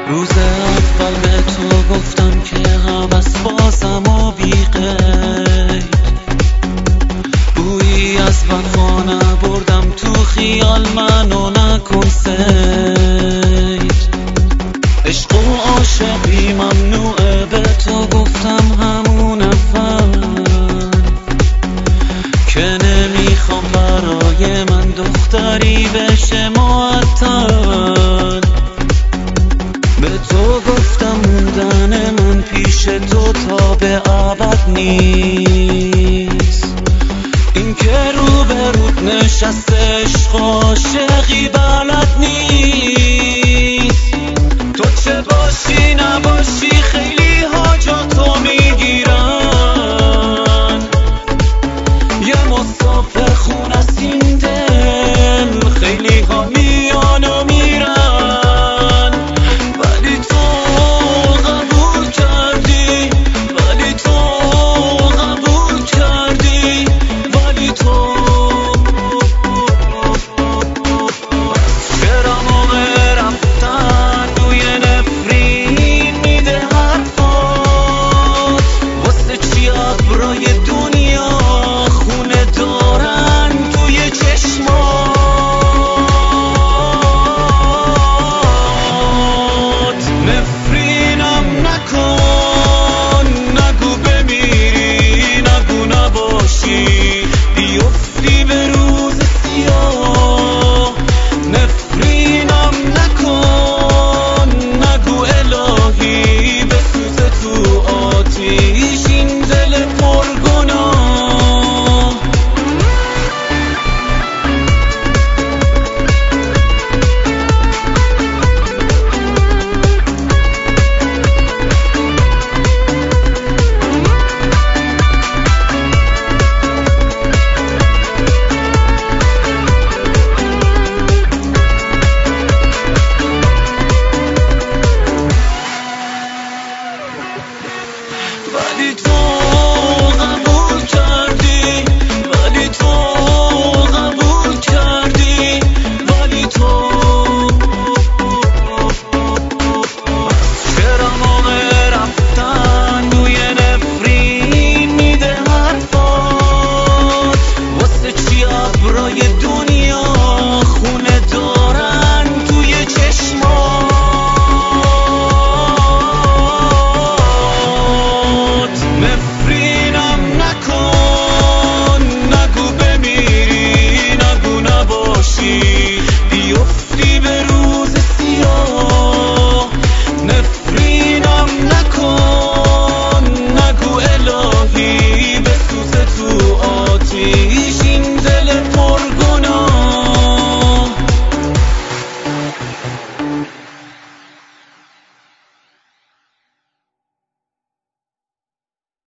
روز اول به تو گفتم که هوس بازم و بی قید، بویی از من خانه بردم تو خیال، منو نکن سید. عشق و عاشقی ممنوعه، به تو گفتم همون اول که نمیخوام برای من دختری بشه معطل. به تو گفتم موندن من پیش تو تا به ابد نیست.